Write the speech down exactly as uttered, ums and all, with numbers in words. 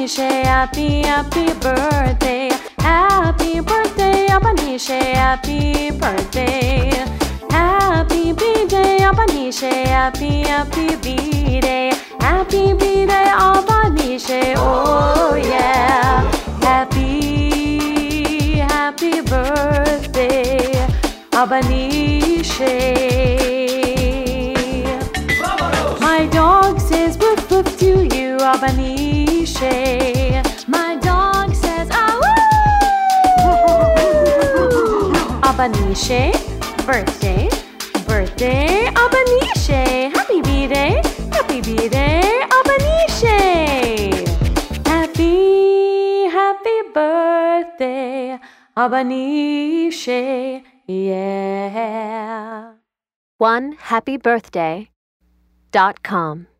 Abanishe, happy, happy birthday. Happy birthday, Abanishe, happy birthday. Happy B-Day, Abanishe, happy, happy B-Day. Happy B-Day, Abanishe, oh yeah. Happy, happy birthday, Abanishe. My dog says woof woof to you, Abanishe. My dog says ah woo. Abanishe, birthday, birthday, Abanishe. Happy B-Day, happy B-Day, Abanishe. Happy, happy birthday, Abanishe, yeah. one happy birthday dot com